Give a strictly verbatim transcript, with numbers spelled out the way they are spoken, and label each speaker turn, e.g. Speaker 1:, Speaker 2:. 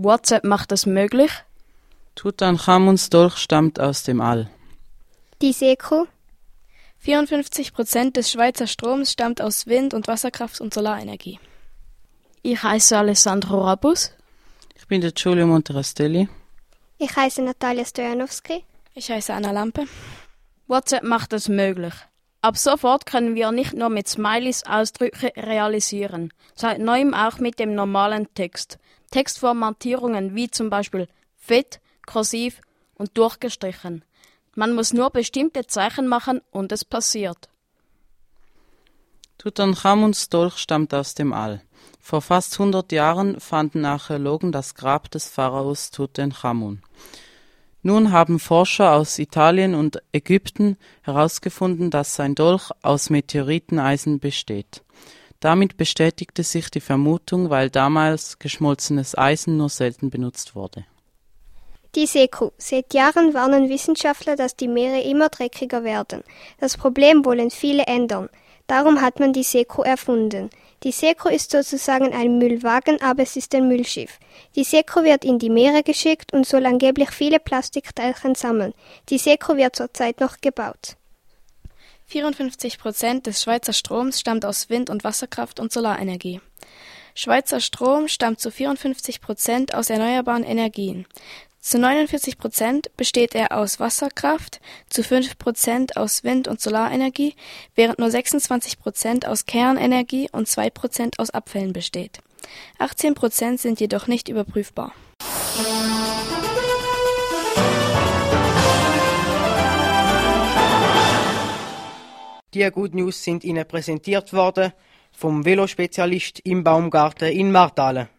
Speaker 1: WhatsApp macht das möglich.
Speaker 2: Tutanchamuns Dolch stammt aus dem All.
Speaker 3: Die SECO.
Speaker 4: vierundfünfzig Prozent des Schweizer Stroms stammt aus Wind- und Wasserkraft und Solarenergie.
Speaker 1: Ich heiße Alessandro Rabus.
Speaker 2: Ich bin der Giulio Monterastelli.
Speaker 3: Ich heiße Natalia Stojanowski.
Speaker 4: Ich heiße Anna Lampe.
Speaker 1: WhatsApp macht es möglich. Ab sofort können wir nicht nur mit Smileys Ausdrücke realisieren, seit neuem auch mit dem normalen Text. Textformatierungen wie zum Beispiel fett, kursiv und durchgestrichen. Man muss nur bestimmte Zeichen machen und es passiert.
Speaker 2: Tutanchamuns Dolch stammt aus dem All. Vor fast hundert Jahren fanden Archäologen das Grab des Pharaos Tutanchamun. Nun haben Forscher aus Italien und Ägypten herausgefunden, dass sein Dolch aus Meteoriteneisen besteht. Damit bestätigte sich die Vermutung, weil damals geschmolzenes Eisen nur selten benutzt wurde.
Speaker 3: Die SECO. Seit Jahren warnen Wissenschaftler, dass die Meere immer dreckiger werden. Das Problem wollen viele ändern. Darum hat man die SECO erfunden. Die SECO ist sozusagen ein Müllwagen, aber es ist ein Müllschiff. Die SECO wird in die Meere geschickt und soll angeblich viele Plastikteilchen sammeln. Die SECO wird zurzeit noch gebaut.
Speaker 4: vierundfünfzig Prozent des Schweizer Stroms stammt aus Wind- und Wasserkraft und Solarenergie. Schweizer Strom stammt zu vierundfünfzig Prozent aus erneuerbaren Energien. Zu neunundvierzig Prozent besteht er aus Wasserkraft, zu fünf Prozent aus Wind- und Solarenergie, während nur sechsundzwanzig Prozent aus Kernenergie und zwei Prozent aus Abfällen besteht. achtzehn Prozent sind jedoch nicht überprüfbar.
Speaker 5: Die Good News sind Ihnen präsentiert worden vom Velospezialist im Baumgarten in Martale.